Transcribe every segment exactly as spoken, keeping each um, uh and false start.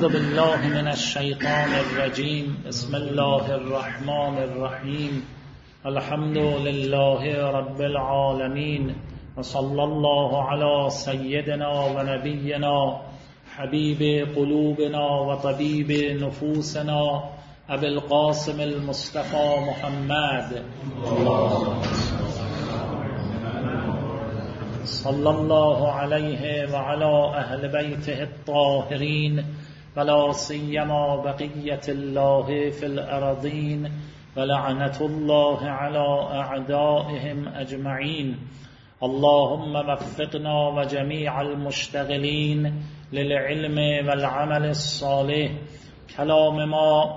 اعوذ بالله من الشیطان الرجیم. بسم الله الرحمن الرحیم. الحمد لله رب العالمین و صلی الله علی سیدنا و نبینا حبیب قلوبنا و طبیب نفوسنا ابی القاسم المصطفى محمد صلی الله علیه و علی اهل بیته الطاهرین ولا سیما بقیت الله فی الارضین ولعنة الله على اعدائهم اجمعین. اللهم وفقنا و جمیع المشتغلین للعلم والعمل الصالح. کلام ما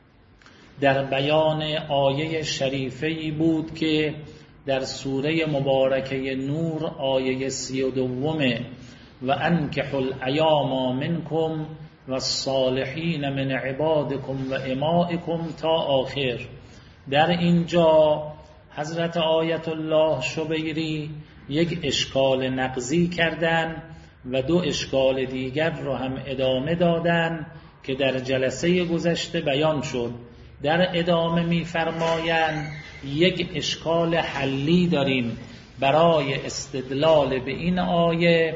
در بیان آیه شریفه‌ای بود که در سوره مبارکه نور آیه سی و دومه و انکحوا الایام منکم و الصالحین من عبادکم و امائکم تا آخر. در اینجا حضرت آیت الله شبیری یک اشکال نقضی کردن و دو اشکال دیگر رو هم ادامه دادن که در جلسه گذشته بیان شد. در ادامه می فرمایند یک اشکال حلی داریم برای استدلال به این آیه،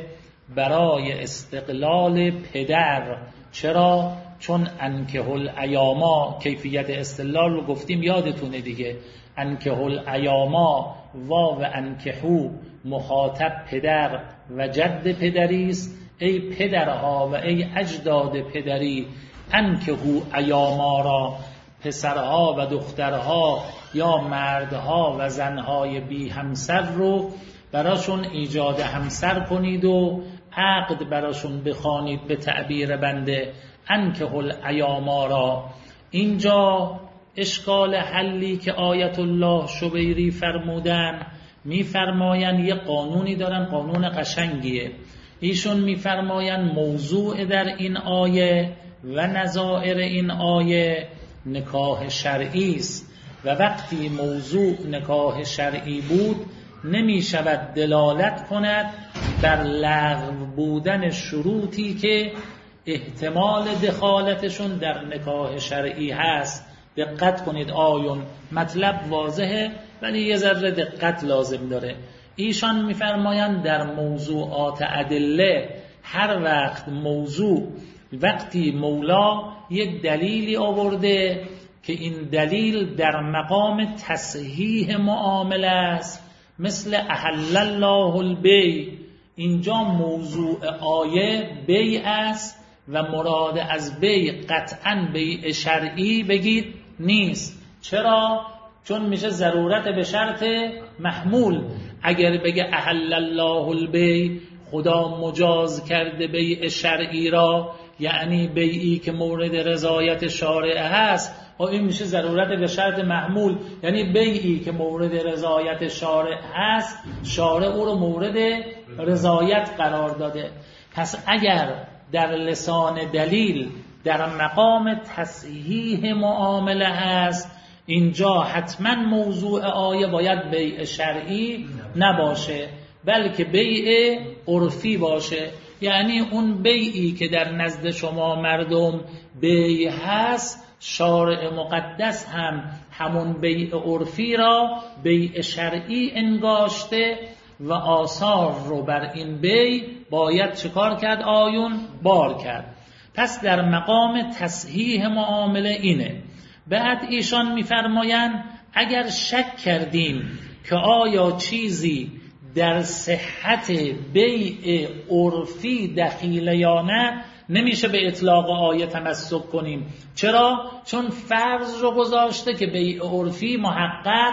برای استقلال پدر. چرا؟ چون انکحوا الایاما، کیفیت استدلال رو گفتیم یادتونه دیگه، انکحوا الایاما واو انکحو مخاطب پدر و جد پدری است. ای پدرها و ای اجداد پدری، انکحو ایاما را، پسرها و دخترها یا مردها و زنهای بی همسر رو براشون ایجاد همسر کنید و عقد براشون بخوانید به تعبیر بنده انکحوا الایاما را. اینجا اشکال حلی که آیت الله شبیری فرمودن، میفرماین یه قانونی دارن، قانون قشنگیه. ایشون میفرماین موضوع در این آیه و نظائر این آیه نکاح شرعی است و وقتی موضوع نکاح شرعی بود نمی شود دلالت کند بر لغو بودن شروطی که احتمال دخالتشون در نکاح شرعی هست. دقت کنید آیون مطلب واضحه ولی یه ذره دقت لازم داره. ایشان میفرمایند در موضوعات ادله هر وقت موضوع وقتی مولا یک دلیلی آورده که این دلیل در مقام تصحیح معامله است، مثل احل الله البیع، اینجا موضوع آیه بیع است و مراد از بیع قطعاً بیع شرعی بگید نیست. چرا؟ چون میشه ضرورت به شرط محمول. اگر بگه احل الله البیع، خدا مجاز کرده بیع شرعی را، یعنی بیعی که مورد رضایت شارع هست، و این میشه ضرورت به شرط محمول، یعنی بیعی که مورد رضایت شارع هست شارع او رو مورد رضایت قرار داده. پس اگر در لسان دلیل در مقام تصحیح معامله هست، اینجا حتما موضوع آیه باید بیع شرعی نباشه بلکه بیع عرفی باشه. یعنی اون بیعی که در نزد شما مردم بیع هست، شارع مقدس هم همون بیع عرفی را بیع شرعی انگاشته و آثار رو بر این بیع باید چکار کرد؟ آیون بار کرد. پس در مقام تصحیح معامله اینه. بعد ایشان میفرمایند اگر شک کردیم که آیا چیزی در صحت بیع عرفی دخیله یا نه، نمیشه به اطلاق آیه تمسک کنیم. چرا؟ چون فرض رو گذاشته که بیع عرفی محقق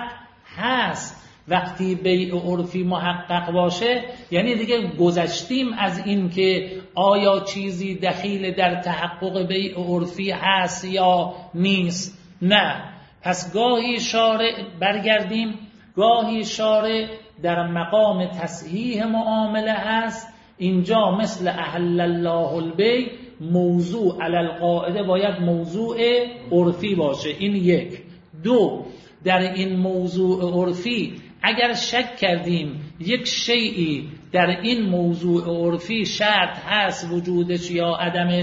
هست. وقتی بیع عرفی محقق باشه یعنی دیگه گذشتیم از این که آیا چیزی دخیل در تحقق بیع عرفی هست یا نیست. نه. پس گاهی شارع برگردیم، گاهی شارع در مقام تصحیح معامله هست. اینجا مثل احل الله البیع موضوع علی القاعده باید موضوع عرفی باشه. این یک. دو، در این موضوع عرفی اگر شک کردیم یک شیئی در این موضوع عرفی شرط هست وجودش یا عدمش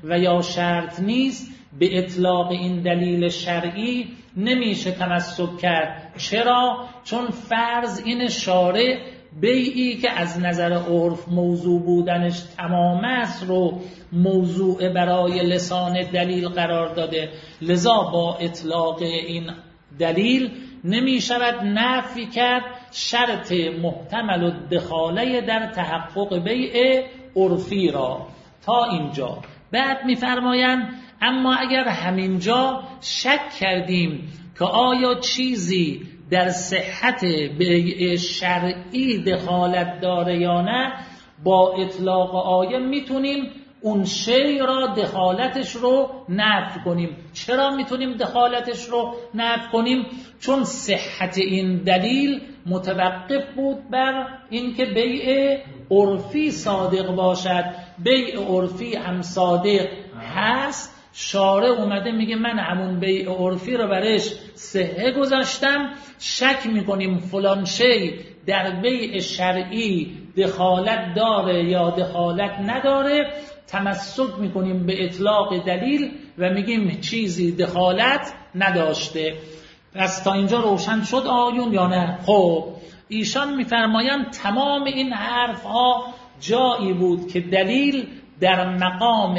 و یا شرط نیست، به اطلاق این دلیل شرعی نمیشه تمسک کرد. چرا؟ چون فرض این شارع بیعی که از نظر عرف موضوع بودنش تمام است رو موضوع برای لسان دلیل قرار داده، لذا با اطلاق این دلیل نمی شود نفی کرد شرط محتمل الدخاله در تحقق بیع عرفی را. تا اینجا بعد می‌فرمایند اما اگر همینجا شک کردیم که آیا چیزی در صحت بیع شرعی دخالت داره یا نه، با اطلاق آیه میتونیم اون شی را دخالتش رو نفی کنیم. چرا میتونیم دخالتش رو نفی کنیم؟ چون صحت این دلیل متوقف بود بر اینکه بیع عرفی صادق باشد. بیع عرفی هم صادق هست، شارع اومده میگه من همون بیع عرفی رو برش صحه گذاشتم، شک میکنیم فلان شی در بیع شرعی دخالت داره یا دخالت نداره، تمسک میکنیم به اطلاق دلیل و میگیم چیزی دخالت نداشته. پس تا اینجا روشن شد آیون یا نه؟ خب ایشان میفرمایند تمام این حرف ها جایی بود که دلیل در مقام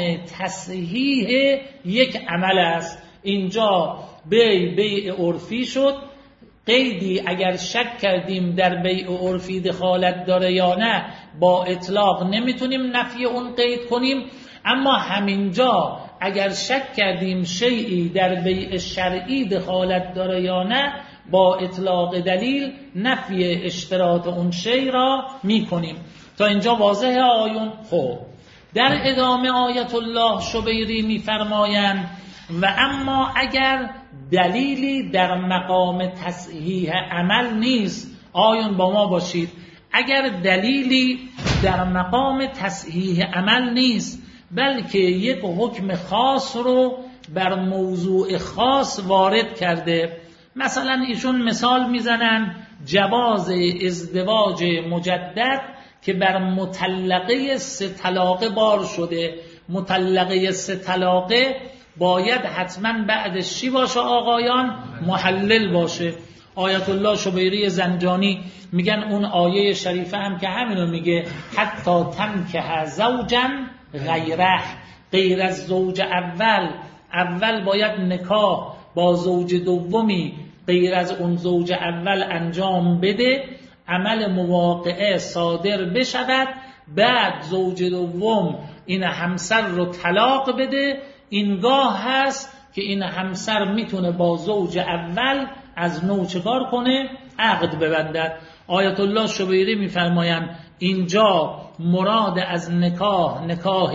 تصحیح یک عمل است. اینجا بیع بیع عرفی شد، قیدی اگر شک کردیم در بیع عرفی دخالت داره یا نه، با اطلاق نمیتونیم نفی اون قید کنیم. اما همینجا اگر شک کردیم شیئی در بیع شرعی دخالت داره یا نه، با اطلاق دلیل نفی اشتراط اون شی را میکنیم. تا اینجا واضحه آیون؟ خب در ادامه آیت الله شبیری میفرمایند و اما اگر دلیلی در مقام تصحیح عمل نیست، آیون با ما باشید، اگر دلیلی در مقام تصحیح عمل نیست بلکه یک حکم خاص رو بر موضوع خاص وارد کرده، مثلا ایشون مثال میزنن جواز ازدواج مجدد که بر مطلقه سه طلاقه بار شده. مطلقه سه طلاقه باید حتما بعدش چی باشه آقایان؟ محلل باشه. آیت الله شبیری زنجانی میگن اون آیه شریفه هم که همینو میگه، حتی تنکح زوجا غیره، غیر از زوج اول. اول باید نکاح با زوج دومی غیر از اون زوج اول انجام بده، عمل مواقعه صادر بشود، بعد زوج دوم این همسر رو طلاق بده، اینگاه هست که این همسر میتونه با زوج اول از نو چکار کنه؟ عقد ببندد. آیت الله شبیری میفرمایند اینجا مراد از نکاح نکاح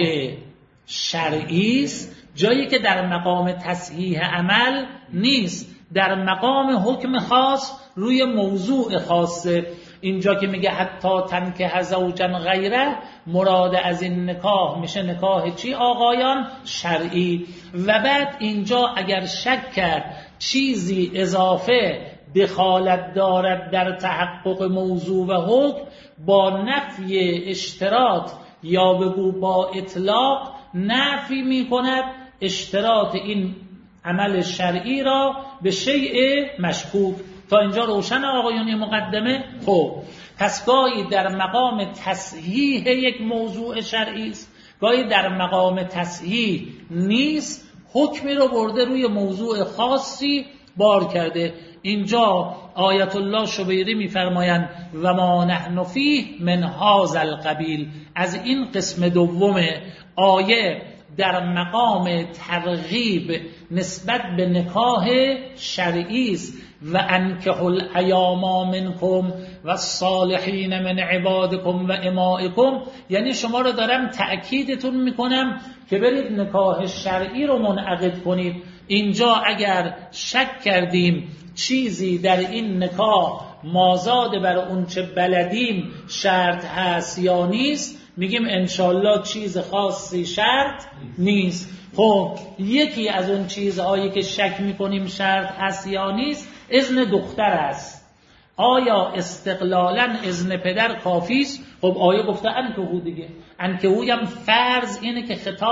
شرعی است، جایی که در مقام تصحیح عمل نیست، در مقام حکم خاص روی موضوع خاصه. اینجا که میگه حتی تنکح زوجا غیره، مراد از این نکاح میشه نکاح چی آقایان؟ شرعی. و بعد اینجا اگر شک کرد چیزی اضافه دخالت دارد در تحقق موضوع و حکم، با نفی اشتراط یا بگو با اطلاق نفی میکند اشتراط این عمل شرعی را به شیء مشکوک. تا اینجا روشن آقایون مقدمه؟ خب پس گاهی در مقام تصحیح یک موضوع شرعی است، گاهی در مقام تصحیح نیست، حکمی رو برده روی موضوع خاصی بار کرده. اینجا آیت الله شبیری میفرمایند و ما نحن فیه من هذا القبیل، از این قسم دوم آیه در مقام ترغیب نسبت به نکاح شرعی است. و انکحوا الایام منکم و الصالحین من عبادکم و امائکم، یعنی شما رو دارم تأکیدتون میکنم که برید نکاح شرعی رو منعقد کنید. اینجا اگر شک کردیم چیزی در این نکاح مازاد بر اون چه بلدیم شرط هست یا نیست، میگیم انشالله چیز خاصی شرط نیست. خب یکی از اون چیزهایی که شک میکنیم شرط هست یا نیست اذن دختر است. آیا استقلالا اذن پدر کافی است؟ خب آیه گفته انکحو دیگه، انکحو هم فرض اینه که خطاب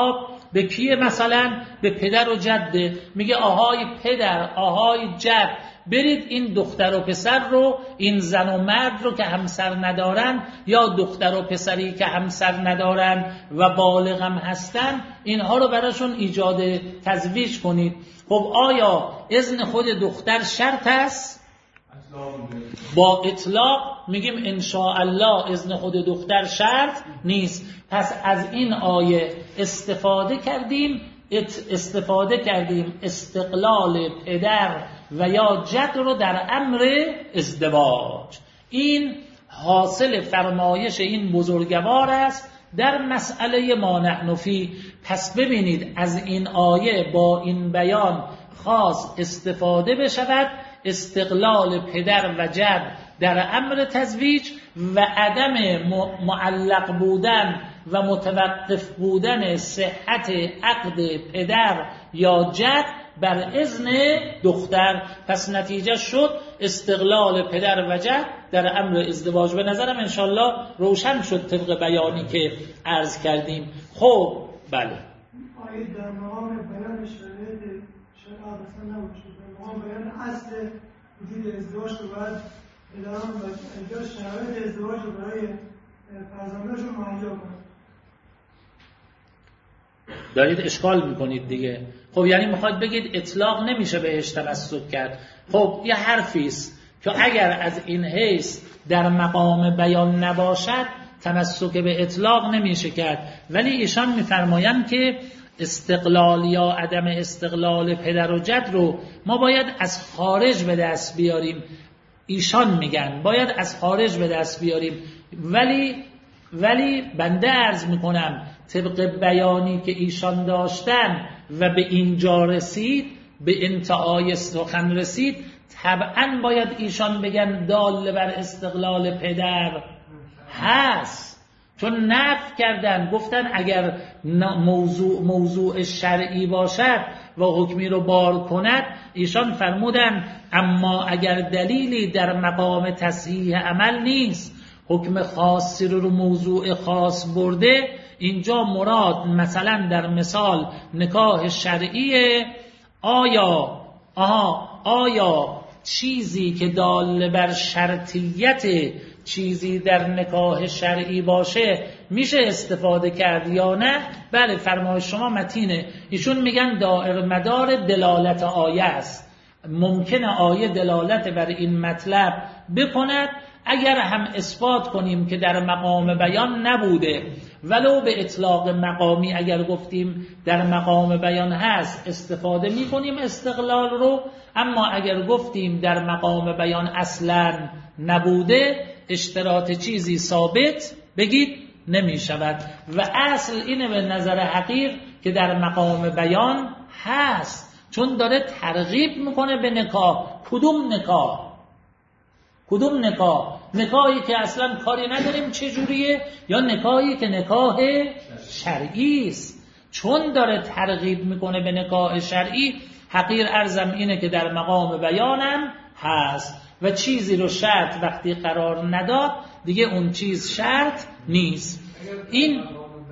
به کیه؟ مثلا به پدر و جده. میگه آهای پدر، آهای جد، برید این دختر و پسر رو، این زن و مرد رو که همسر ندارن یا دختر و پسری که همسر ندارن و بالغ هم هستن، اینها رو براشون ایجاد تزویج کنید. خب آیا اذن خود دختر شرط است؟ با اطلاق میگیم ان شاء الله اذن خود دختر شرط نیست. پس از این آیه استفاده کردیم استفاده کردیم استقلال پدر و یا جد رو در امر ازدواج. این حاصل فرمایش این بزرگوار است در مسئله ما نحن فیه. پس ببینید از این آیه با این بیان خاص استفاده بشود استقلال پدر و جد در امر تزویج و عدم معلق بودن و متوقف بودن صحت عقد پدر یا جد بر اذن دختر. پس نتیجه شد استقلال پدر و جد در امر ازدواج. به نظرم انشالله روشن شد طبق بیانی که عرض کردیم. خب بله، آیه در مقام بیان شرایط شرایط اصلا نباشه، در مقام بیان اصل وجود ازدواج رو باید ادامه و ایجاد شرایط ازدواج رو برای فرزندانشون مهیا کنند. دارید اشکال میکنید دیگه. خب یعنی میخواد بگید اطلاق نمیشه بهش تمسک کرد. خب یه حرفیست که اگر از این حیث در مقام بیان نباشد تمسک به اطلاق نمیشه کرد، ولی ایشان میفرمایند که استقلال یا عدم استقلال پدر و جد رو ما باید از خارج به دست بیاریم. ایشان میگن باید از خارج به دست بیاریم، ولی ولی بنده عرض میکنم طبق بیانی که ایشان داشتن و به اینجا رسید، به انتهای سخن رسید، طبعا باید ایشان بگن دال بر استقلال پدر هست، چون نفی کردن، گفتن اگر موضوع موضوع شرعی باشد و حکمی رو بار کند. ایشان فرمودن اما اگر دلیلی در مقام تصحیح عمل نیست، حکم خاصی رو رو موضوع خاص برده، اینجا مراد مثلا در مثال نکاح شرعیه، آیا آها آیا چیزی که دال بر شرطیت چیزی در نکاح شرعی باشه میشه استفاده کرد یا نه؟ بله، فرمایش شما متینه. ایشون میگن دائر مدار دلالت آیه است، ممکنه آیه دلالت بر این مطلب بکند. اگر هم اثبات کنیم که در مقام بیان نبوده، ولو به اطلاق مقامی اگر گفتیم در مقام بیان هست استفاده میکنیم استقلال رو، اما اگر گفتیم در مقام بیان اصلا نبوده، اشتراط چیزی ثابت بگید نمی شود. و اصل اینه به نظر حقیر که در مقام بیان هست، چون داره ترغیب میکنه به نکاح. کدوم نکاح؟ کدوم نکاح؟ نکاحی که اصلا کاری نداریم چجوریه، یا نکاحی که نکاح شرعی است؟ چون داره ترغیب میکنه به نکاح شرعی، حقیر ارزم اینه که در مقام بیانم هست و چیزی رو شرط وقتی قرار نداد دیگه اون چیز شرط نیست. این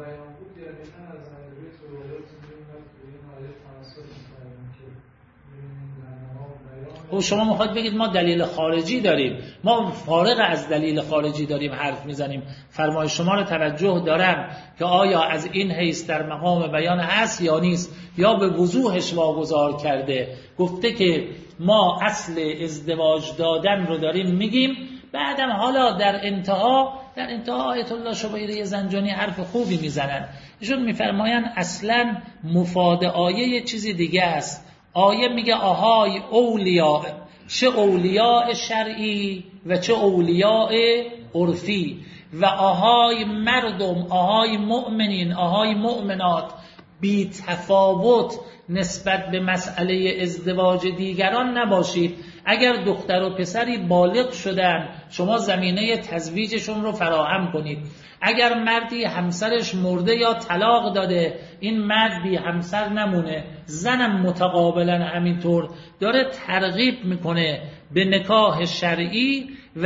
او شما میخواد بگید ما دلیل خارجی داریم، ما فارغ از دلیل خارجی داریم حرف میزنیم. فرمای شما رو توجه دارم که آیا از این حیث در مقام بیان هست یا نیست، یا به وضوحش واگذار کرده، گفته که ما اصل ازدواج دادن رو داریم میگیم، بعدم حالا در انتها در انتها آیت الله شبیره زنجانی حرف خوبی میزنن. ایشون میفرماین اصلا مفاد آیه یه چیزی دیگه است. آیه میگه آهای اولیاء، چه اولیاء شرعی و چه اولیاء عرفی، و آهای مردم، آهای مؤمنین، آهای مؤمنات، بی تفاوت نسبت به مسئله ازدواج دیگران نباشید. اگر دختر و پسری بالغ شدن شما زمینه تزویجشون رو فراهم کنید. اگر مردی همسرش مرده یا طلاق داده این مرد بی همسر نمونه، زنم متقابلا همینطور داره ترغیب میکنه به نکاح شرعی و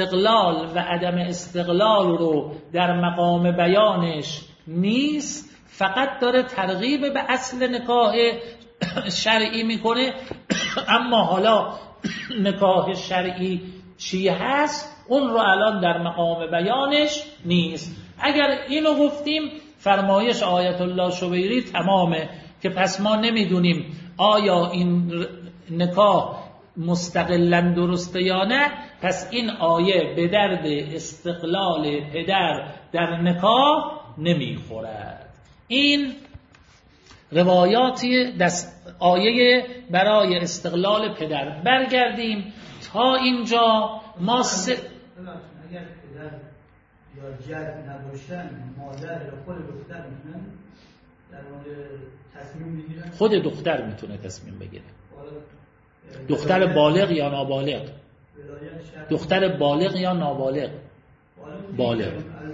استقلال و عدم استقلال رو در مقام بیانش نیست. فقط داره ترغیب به اصل نکاح شرعی میکنه، اما حالا نکاح شرعی چی هست اون رو الان در مقام بیانش نیست. اگر اینو گفتیم فرمایش آیت الله شبیری تمامه که پس ما نمیدونیم آیا این نکاح مستقلاً درسته یا نه، پس این آیه به درد استقلال پدر در نکاح نمیخورد. این روایاتی دست آیه برای استقلال پدر. برگردیم تا اینجا ما س... اگر پدر یا جد نباشن مادر یا خود دختر میتونن در مورد تصمیم بگیرن؟ خود دختر میتونه تصمیم بگیره. دختر بالغ یا نابالغ؟ دختر بالغ یا نابالغ؟ بالغ.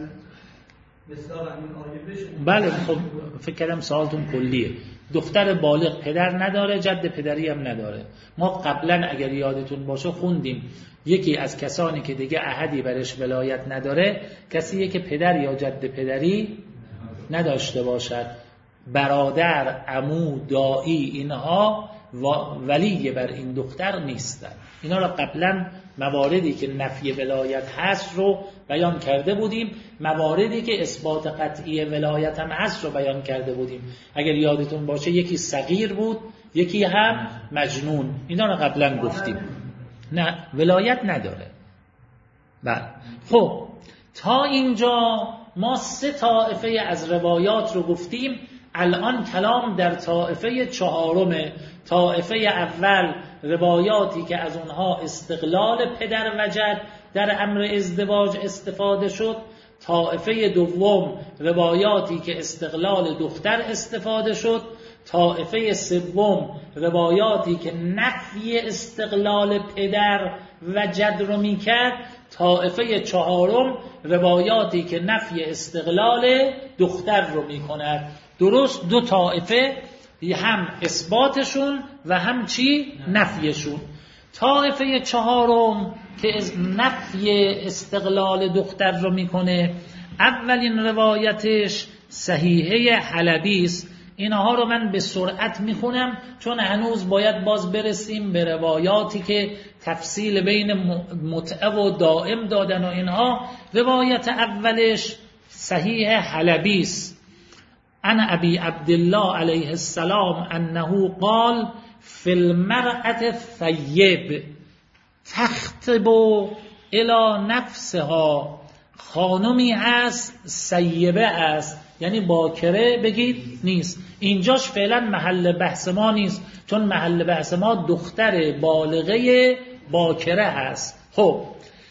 بله خب فکر کردم سوالتون کلیه. دختر بالغ پدر نداره، جد پدری هم نداره. ما قبلا اگر یادتون باشه خوندیم یکی از کسانی که دیگه احدی برش ولایت نداره کسیه که پدر یا جد پدری نداشته باشد. برادر، عمو، دایی اینها ولی بر این دختر نیستن. اینا رو قبلا مواردی که نفی ولایت هست رو بیان کرده بودیم، مواردی که اثبات قطعی ولایت هم هست رو بیان کرده بودیم. اگر یادتون باشه یکی صغیر بود، یکی هم مجنون. اینا رو قبلا گفتیم. نه ولایت نداره. بله خب تا اینجا ما سه طائفه از روایات رو گفتیم. الان کلام در طائفه چهارم. طائفه اول روایاتی که از اونها استقلال پدر و جد در امر ازدواج استفاده شد. طائفه دوم روایاتی که استقلال دختر استفاده شد. طائفه سوم روایاتی که نفی استقلال پدر و جد رو میکرد. طائفه چهارم روایاتی که نفی استقلال دختر رو میکند. درست دو طائفه، هم اثباتشون و هم چی؟ نفیشون. طائفه چهارم که نفی استقلال دختر رو میکنه، اولین روایتش صحیحه حلبی است. اینها رو من به سرعت میخونم چون هنوز باید باز برسیم به روایاتی که تفصیل بین متعه و دائم دادن و اینها. روایت اولش صحیح حلبی است. عن ابی عبدالله علیه السلام انه قال فی المرأة الثیب تخطب الی نفسها. خانمی هست سیبه است، یعنی باکره بگید نیست. اینجاش فعلا محل بحث ما نیست چون محل بحث ما دختر بالغه باکره هست. خب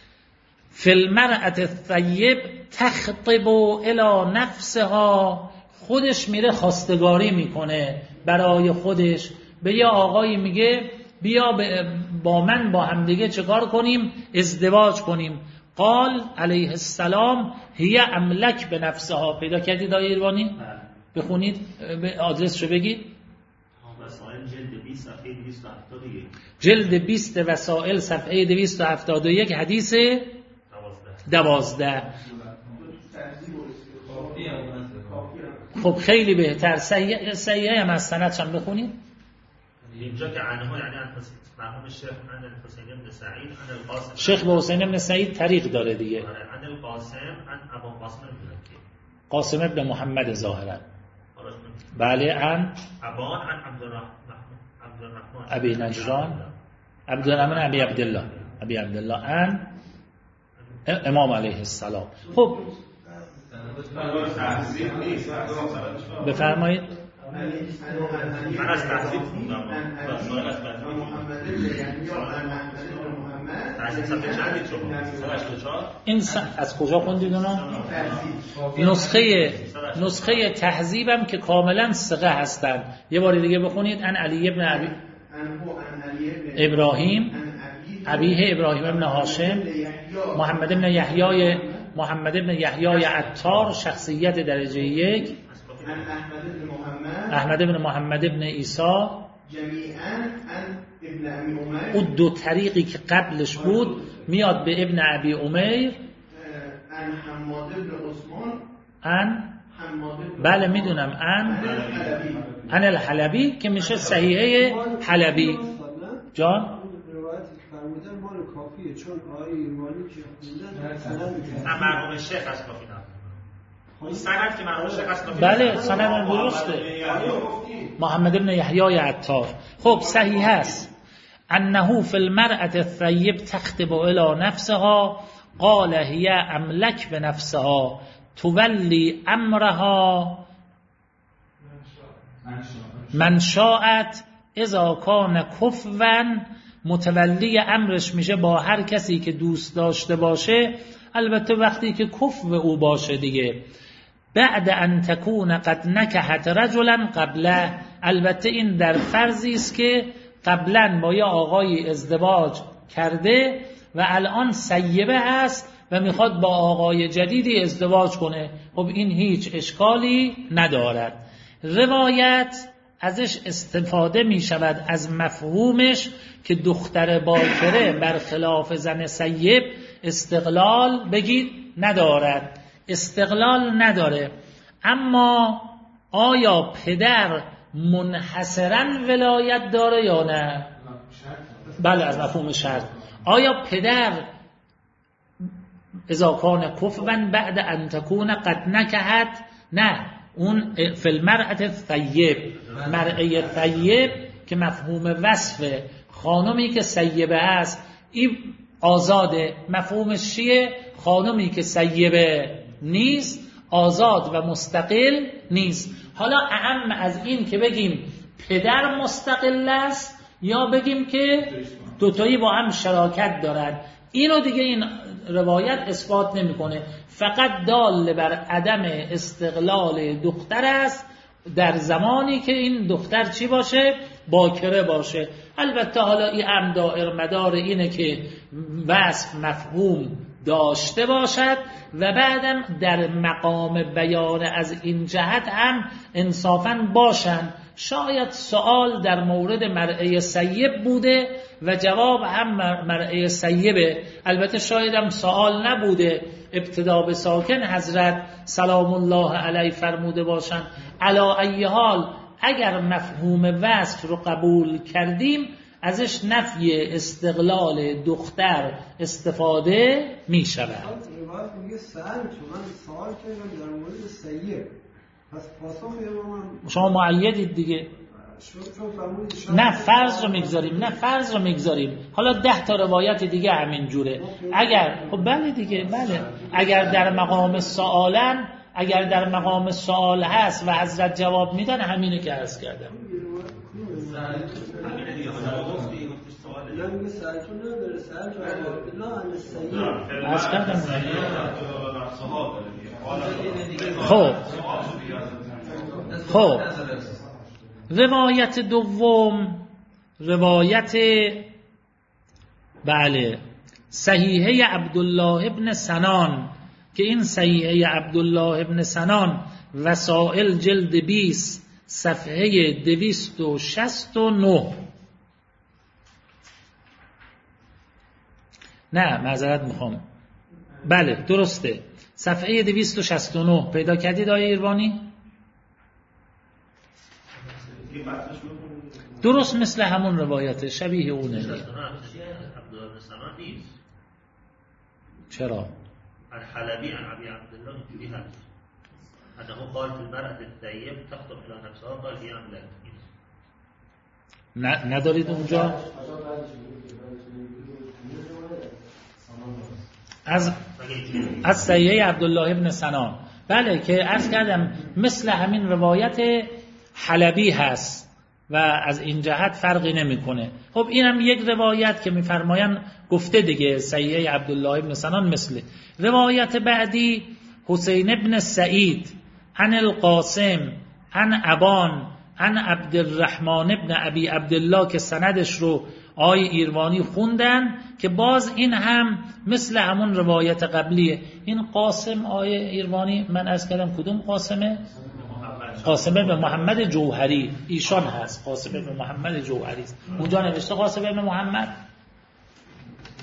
فی المرأة الثیب تخطب الی نفسها، خودش میره خواستگاری میکنه برای خودش. به یه آقایی میگه بیا با من با هم دیگه چکار کنیم؟ ازدواج کنیم. قال علیه السلام هی املک به نفسها. پیدا کردید آیه ایرانی؟ بخونید، آدرس رو بگید. وسائل جلد بیست صفحه دویست و هفتاد و یک. جلد بیست وسائل صفحه دویست و هفتاد و یک حدیث دوازده. خب خیلی بهتر. صحیح صحیح هم از سندش هم بخونید. اینجا که عنها یعنی مرحوم شیخ عن الحسین بن سعید عن القاسم. شیخ به حسین بن سعید طریق داره دیگه. عن القاسم عن ابو قاسم الملکی. قاسم ابن محمد ظاهرا. بله. عن ابان عن عبدالرحمن عبدالرحمن ابی نجران عبدالرحمن ابی عبدالله ابی عبدالله عن امام علیه السلام. خب بفرمایید. من از تحصیل خوندم. این از کجا خوندید اونا؟ نسخه نسخه تهذیبم که کاملا ثقه هستن. یه بار دیگه بخونید. ان علی ابن ابی ابراهیم ابیه ابراهیم ابن هاشم محمد ابن یحیای محمد ابن یحیای عطار شخصیت درجه یک. احمد ابن محمد ابن عیسی او دو طریقی که قبلش بود میاد به ابن ابی امیر. ان بله میدونم ان ان الحلبی که میشه صحیحه حلبی جان فرمودن مال کافیه چون آیه ایرانی که خوندن نه مرحوم شیخ از کافی نه این سند که مرحوم شیخ از کافی بله سند درسته محمد بن یحیی عطار. خب صحیح است انه فی المرأة الثیب تخطب الی نفسها قال هی املک بنفسها تولی امرها من شاءت اذا کان کفوا متولی امرش میشه با هر کسی که دوست داشته باشه، البته وقتی که کفو او باشه دیگه. بعد ان تکون قد نکحت رجلا قبله، البته این در فرضی است که قبلا با یه آقای ازدواج کرده و الان سیبه هست و میخواد با آقای جدیدی ازدواج کنه. خب این هیچ اشکالی ندارد. روایت ازش استفاده می شود از مفهومش که دختر باکره برخلاف زن سیب استقلال بگید ندارد، استقلال نداره. اما آیا پدر منحصراً ولایت داره یا نه؟ بله از مفهوم شرط. آیا پدر اذا کان کفوا بعد ان تکون قد نکحت؟ نه، اون فی المرأة الثیب، مرأة ثیب که مفهوم وصف خانمی که سیبه است این آزاده. مفهومش چیه؟ خانمی که سیبه نیست آزاد و مستقل نیست. حالا اهم از این که بگیم پدر مستقل است یا بگیم که دوتایی با هم شراکت دارد، اینو دیگه این روایت اثبات نمیکنه، فقط دال بر عدم استقلال دختر است در زمانی که این دختر چی باشه؟ باکره باشه. البته حالا این هم دائر مدار اینه که وصف مفهوم داشته باشد و بعدم در مقام بیان از این جهت هم انصافاً باشن. شاید سوال در مورد مرأة سیب بوده و جواب هم مرأة سیبه، البته شاید هم سوال نبوده، ابتدا به ساکن حضرت سلام الله علیه فرموده باشن. علی ای حال اگر مفهوم وصف رو قبول کردیم ازش نفی استقلال دختر استفاده می شود. روایت میگه سأل چون من سوال کردم در مورد سیب، پس پاسخ امام شما معیدید دیگه. نه فرض رو میگذاریم، نه فرض رو میگذاریم. حالا ده تا روایت دیگه همین جوره. اگر خب بله دیگه، بله اگر در مقام سوالن، اگر در مقام سوال هست و حضرت جواب میدن همینه که عرض کردم. عرض کردم. خب خب روایت دوم، روایت بله صحیحه عبدالله ابن سنان که این صحیحه عبدالله ابن سنان وسائل جلد بیست صفحه دویست و شصت و نه. نه معذرت میخوام، بله درسته، صفحه دویست و شصت و نه. پیدا کردید آیه ایروانی؟ درست مثل همون روایت شبیه اونه. چرا؟ الحلبی عن ابي عبد الله اینجوری هست انه قال في المرأة الثیب تخطب الى نفسها قال هي املك. نه ندارید اونجا؟ از از صحیحه عبدالله ابن سنان، بله که عرض کردم مثل همین روایت حلبی هست و از این جهت فرقی نمیکنه. خب اینم یک روایت که میفرمایند گفته دیگه صحیحه عبدالله ابن سنان مثل. روایت بعدی حسین ابن سعید عن القاسم عن ابان عن عبدالرحمن ابن ابی عبدالله که سندش رو آی ایروانی خوندن که باز این هم مثل همون روایت قبلیه. این قاسم آی ایروانی من از کردم کدوم قاسمه؟ قاسم ابن محمد جوهری ایشان هست. قاسم ابن محمد جوهری است. اونجا نوشته قاسم ابن محمد؟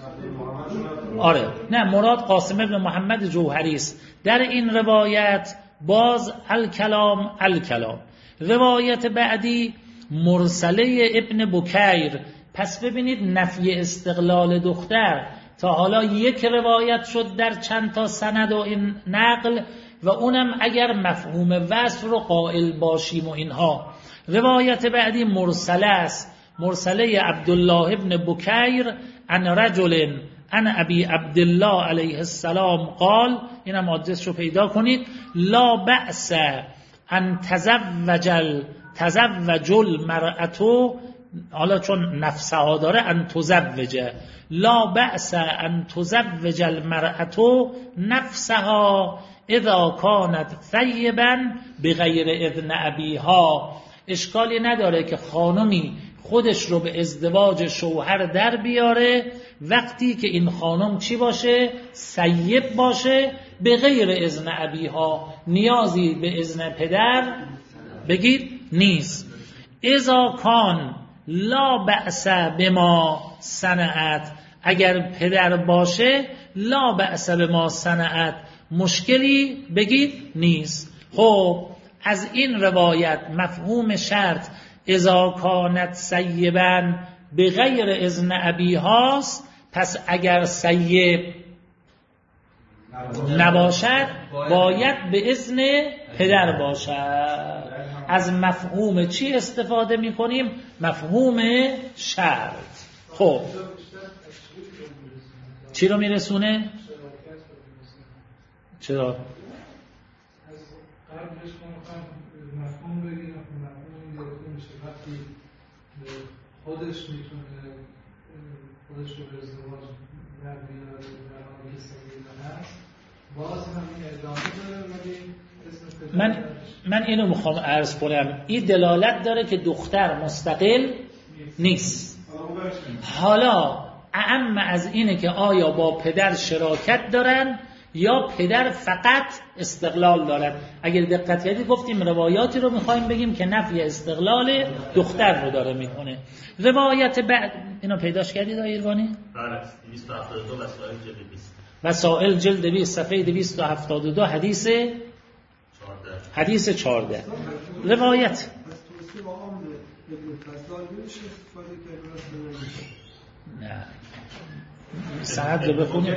آره نه، مراد قاسم ابن محمد جوهری است. در این روایت باز الکلام الکلام. روایت بعدی مرسله ابن بکیر. پس ببینید نفی استقلال دختر تا حالا یک روایت شد در چند تا سند و این نقل، و اونم اگر مفهوم وصل رو قائل باشیم و اینها. روایت بعدی مرسله است، مرسله عبدالله ابن بکیر عن رجل عن ابی عبدالله علیه السلام قال، اینم آدرس رو پیدا کنید، لا بأس ان تزوج تزوج المرأة، حالا چون نفسها داره ان تزوجه، لا بأس ان تزوج المرأة نفسها اذا كانت ثیبا بغیر اذن ابیها. اشکالی نداره که خانمی خودش رو به ازدواج شوهر در بیاره وقتی که این خانم چی باشه؟ ثیب باشه، به غیر اذن ابیها، نیازی به اذن پدر بگید نیست. اذا کان لا بأس بما صنعت، اگر پدر باشه لا بأس بما صنعت، مشکلی بگید نیست. خب از این روایت مفهوم شرط اذا کانت ثیبا به غیر اذن ابیهاست، پس اگر ثیب نباشد باید به اذن پدر باشد. از مفهوم چی استفاده می کنیم؟ مفهوم شرط. خب چی رو می رسونه؟ چرا؟ قبلش ما مفهوم بگیم، مفهوم گرفته میشه وقتی خودش میتونه خودش رو به ازدواج در بیاره در حالی که سیده هست، باز هم این ادامه داره، ولی اسم من من اینو میخوام عرض کنم، این دلالت داره که دختر مستقل نیست. حالا اعم از اینه که آیا با پدر شراکت دارن یا پدر فقط استقلال دارد. اگر دقت کردید گفتیم روایاتی رو میخوایم بگیم که نفی استقلال دختر رو داره میکنه. روایت بعد اینو پیداش کردید آقای ایروانی؟ بله، دویست و هفتاد و دو وسائل جلد بیست. وسائل جلد بیست صفحه دویست و هفتاد و دو حدیث چهارده. حدیث چهارده. روایت از توصیف عام ابن فضال میشه استفاده کرد؟ نه سند رو بخونید.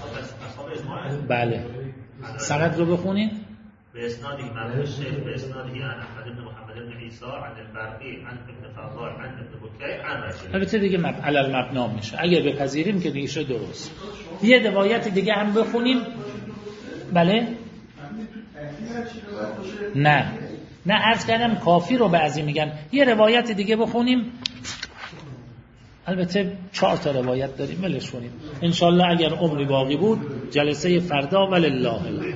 بله سند رو بخونید. به اسنادی مرحوم شیخ به اسنادی عن احمد بن محمد بن عیسی عن البرقی عن ابن فضال عن ابن بکیر عن رجل. البته دیگه مب... علل مبنا میشه اگر بپذیریم که دیگه درست. یه روایت دیگه هم بخونیم. بله نه نه عرض کردم کافی رو بعضی میگن. یه روایت دیگه بخونیم. البته چهار تا روایت داریم ولش کنیم انشالله اگر عمری باقی بود جلسه فردا ولله الحمد.